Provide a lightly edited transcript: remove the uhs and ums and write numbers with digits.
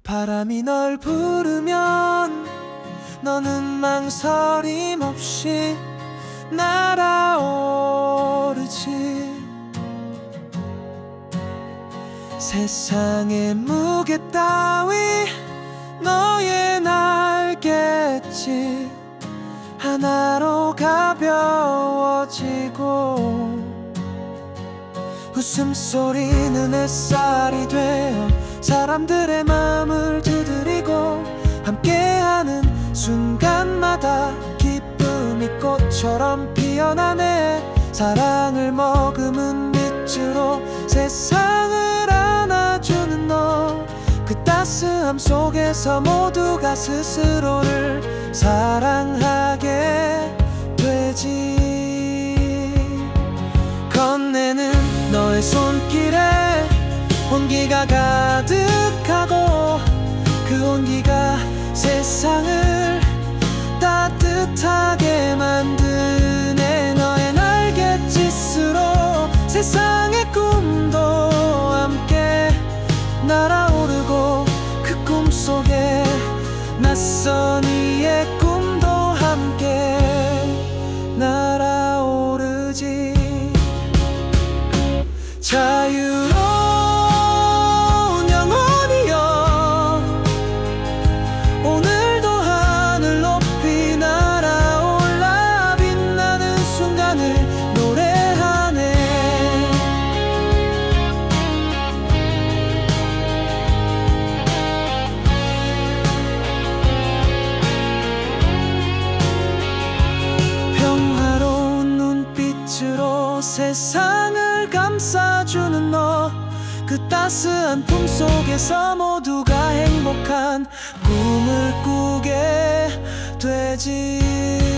바람이 널 부르면 너는 망설임 없이 날아오르지. 세상의 무게 따위 너의 날갯짓 하나로 가벼워지고, 웃음소리는 햇살이 되어 사람들의 마음을 두드리고, 함께하는 순간마다 기쁨이 꽃처럼 피어나네. 사랑을 머금은 빛으로 세상을 안아주는 너, 그 따스함 속에서 모두가 스스로를 사랑하게 되지. 건네는 너의 손길에 온기가 가득하고, 그 온기가 세상을 따뜻하게 만드네. 너의 날갯짓으로 세상의 꿈도 함께 날아오르고, 그 꿈속에 낯선 이의 꿈도 함께 날아오르지. 자유로운 영혼이여, 오늘도 하늘 높이 날아올라 빛나는 순간을 노래하네. 평화로운 눈빛으로 세상을 감싸주는 너, 그 따스한 품속에서 모두가 행복한 꿈을 꾸게 되지.